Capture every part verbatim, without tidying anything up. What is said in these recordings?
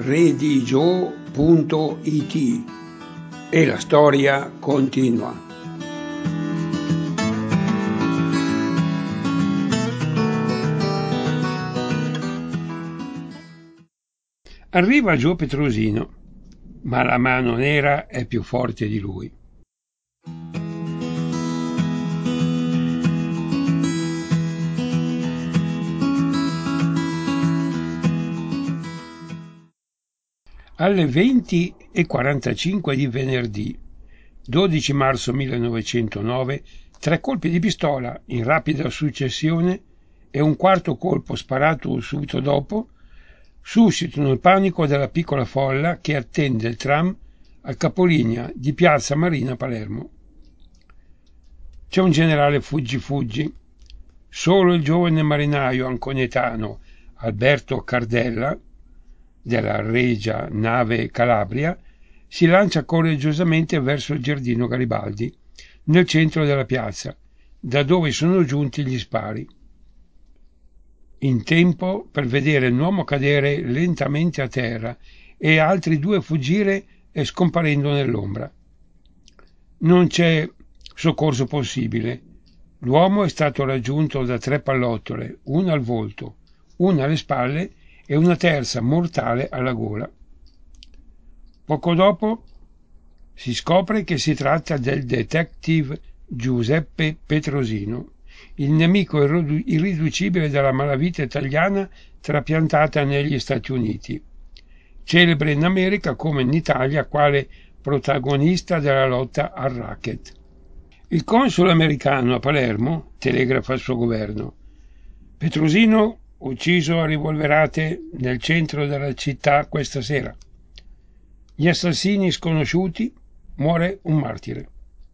redigio punto it e la storia continua. Arriva Gio Petrosino, ma la mano nera è più forte di lui. Alle venti e quarantacinque di venerdì, dodici marzo millenovecentonove, tre colpi di pistola in rapida successione e un quarto colpo sparato subito dopo suscitano il panico della piccola folla che attende il tram al capolinea di Piazza Marina Palermo. C'è un generale fuggi fuggi. Solo il giovane marinaio anconetano Alberto Cardella, della Regia Nave Calabria, si lancia coraggiosamente verso il giardino Garibaldi, nel centro della piazza, da dove sono giunti gli spari. In tempo per vedere l'uomo cadere lentamente a terra e altri due fuggire e scomparendo nell'ombra. Non c'è soccorso possibile. L'uomo è stato raggiunto da tre pallottole, una al volto, una alle spalle e una terza mortale alla gola. Poco dopo si scopre che si tratta del detective Giuseppe Petrosino, il nemico irriducibile della malavita italiana trapiantata negli Stati Uniti, celebre in America come in Italia quale protagonista della lotta al racket. Il console americano a Palermo telegrafa al suo governo: Petrosino ucciso a rivolverate nel centro della città questa sera. Gli assassini sconosciuti, muore un martire.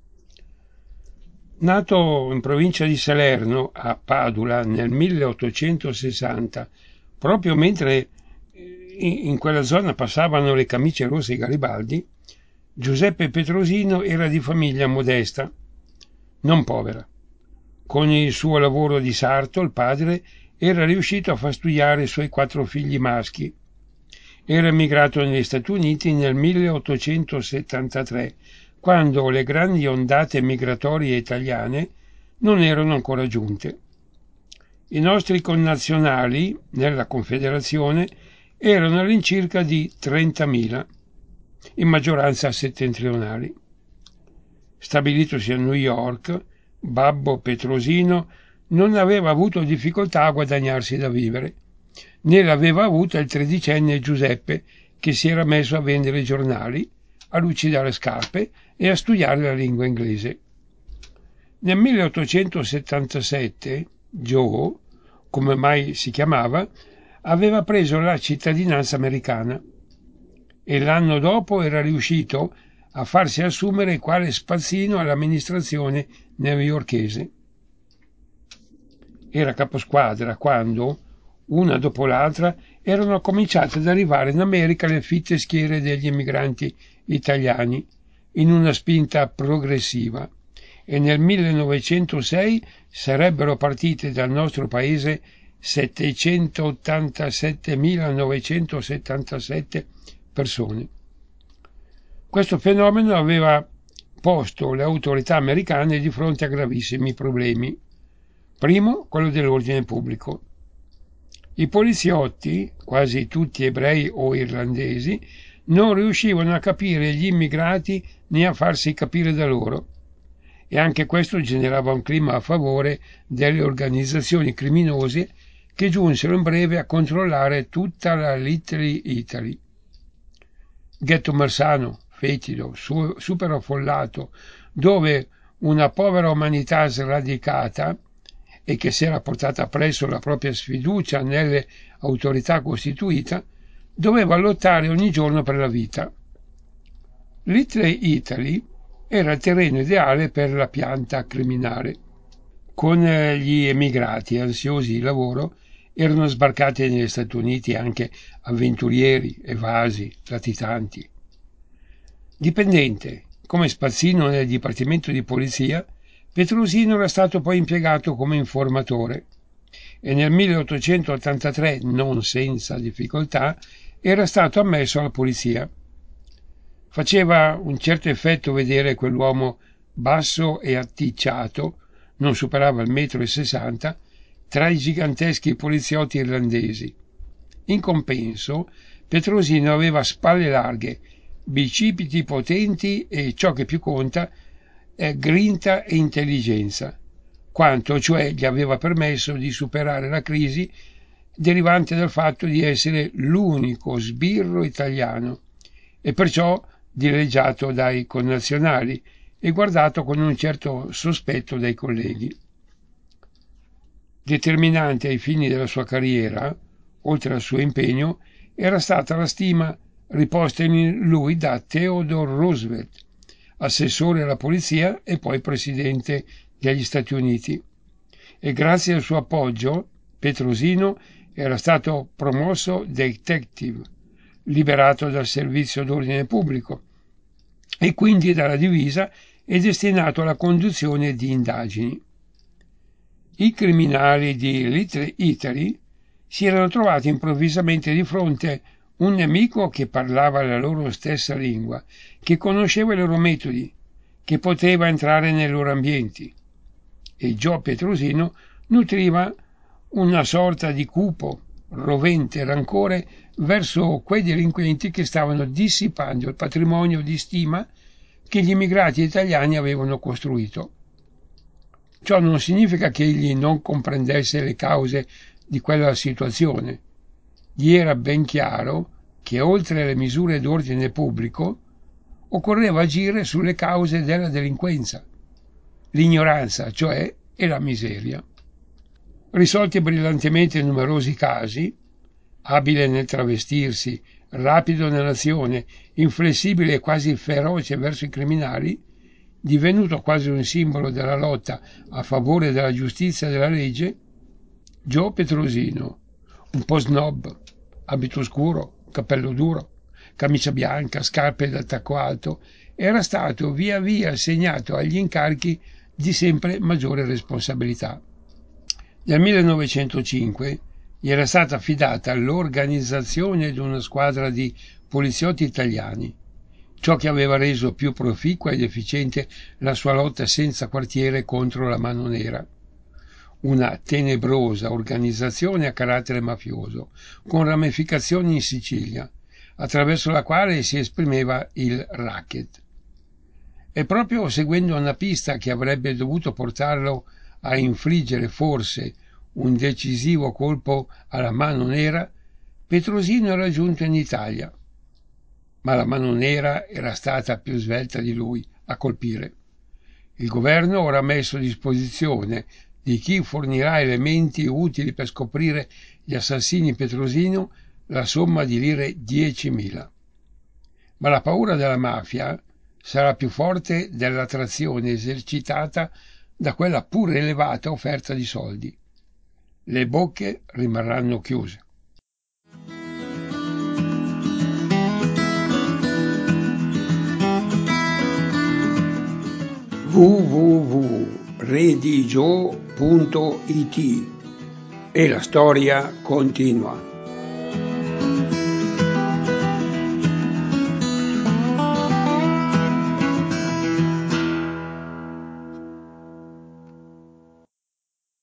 Nato in provincia di Salerno, a Padula, nel milleottocentosessanta, proprio mentre in quella zona passavano le camicie rosse Garibaldi, Giuseppe Petrosino era di famiglia modesta, non povera. Con il suo lavoro di sarto, il padre era riuscito a far studiare i suoi quattro figli maschi. Era emigrato negli Stati Uniti nel milleottocentosettantatré, quando le grandi ondate migratorie italiane non erano ancora giunte. I nostri connazionali nella Confederazione erano all'incirca di trentamila, in maggioranza settentrionali. Stabilitosi a New York, Babbo Petrosino non aveva avuto difficoltà a guadagnarsi da vivere, né l'aveva avuta il tredicenne Giuseppe, che si era messo a vendere giornali, a lucidare scarpe e a studiare la lingua inglese. Nel milleottocentosettantasette Joe, come mai si chiamava, aveva preso la cittadinanza americana e l'anno dopo era riuscito a farsi assumere quale spazzino all'amministrazione newyorkese. Era caposquadra quando, una dopo l'altra, erano cominciate ad arrivare in America le fitte schiere degli emigranti italiani in una spinta progressiva, e nel millenovecentosei sarebbero partite dal nostro paese settecentottantasettemilanovecentosettantasette persone. Questo fenomeno aveva posto le autorità americane di fronte a gravissimi problemi. Primo, quello dell'ordine pubblico. I poliziotti, quasi tutti ebrei o irlandesi, non riuscivano a capire gli immigrati né a farsi capire da loro, e anche questo generava un clima a favore delle organizzazioni criminose che giunsero in breve a controllare tutta la Little Italy. Ghetto Marsano, fetido, su, super affollato, dove una povera umanità sradicata e che si era portata presso la propria sfiducia nelle autorità costituite, doveva lottare ogni giorno per la vita. Little Italy era il terreno ideale per la pianta criminale. Con gli emigrati ansiosi di lavoro erano sbarcati negli Stati Uniti anche avventurieri, evasi, latitanti. Dipendente, come spazzino nel dipartimento di polizia, Petrosino era stato poi impiegato come informatore e nel milleottocentottantatré, non senza difficoltà, era stato ammesso alla polizia. Faceva un certo effetto vedere quell'uomo basso e atticciato, non superava il metro e sessanta, tra i giganteschi poliziotti irlandesi. In compenso, Petrosino aveva spalle larghe, bicipiti potenti e, ciò che più conta, è grinta e intelligenza, quanto cioè gli aveva permesso di superare la crisi derivante dal fatto di essere l'unico sbirro italiano e perciò dileggiato dai connazionali e guardato con un certo sospetto dai colleghi. Determinante ai fini della sua carriera, oltre al suo impegno, era stata la stima riposta in lui da Theodore Roosevelt, assessore alla polizia e poi presidente degli Stati Uniti. E grazie al suo appoggio, Petrosino era stato promosso detective, liberato dal servizio d'ordine pubblico e quindi dalla divisa e destinato alla conduzione di indagini. I criminali di Little Italy si erano trovati improvvisamente di fronte un nemico che parlava la loro stessa lingua, che conosceva i loro metodi, che poteva entrare nei loro ambienti. E Joe Petrosino nutriva una sorta di cupo, rovente rancore verso quei delinquenti che stavano dissipando il patrimonio di stima che gli immigrati italiani avevano costruito. Ciò non significa che egli non comprendesse le cause di quella situazione. Gli era ben chiaro che oltre alle misure d'ordine pubblico occorreva agire sulle cause della delinquenza, l'ignoranza, cioè, e la miseria. Risolti brillantemente numerosi casi, abile nel travestirsi, rapido nell'azione, inflessibile e quasi feroce verso i criminali, divenuto quasi un simbolo della lotta a favore della giustizia e della legge, Joe Petrosino, un po' snob, abito scuro, cappello duro, camicia bianca, scarpe da tacco alto, era stato via via assegnato agli incarichi di sempre maggiore responsabilità. Nel millenovecentocinque gli era stata affidata l'organizzazione di una squadra di poliziotti italiani, ciò che aveva reso più proficua ed efficiente la sua lotta senza quartiere contro la mano nera. Una tenebrosa organizzazione a carattere mafioso, con ramificazioni in Sicilia, attraverso la quale si esprimeva il racket. E proprio seguendo una pista che avrebbe dovuto portarlo a infliggere forse un decisivo colpo alla mano nera, Petrosino era giunto in Italia. Ma la mano nera era stata più svelta di lui a colpire. Il governo ora ha messo a disposizione di chi fornirà elementi utili per scoprire gli assassini Petrosino la somma di lire diecimila. Ma la paura della mafia sarà più forte dell'attrazione esercitata da quella pur elevata offerta di soldi. Le bocche rimarranno chiuse. w w w punto redigio punto it e la storia continua.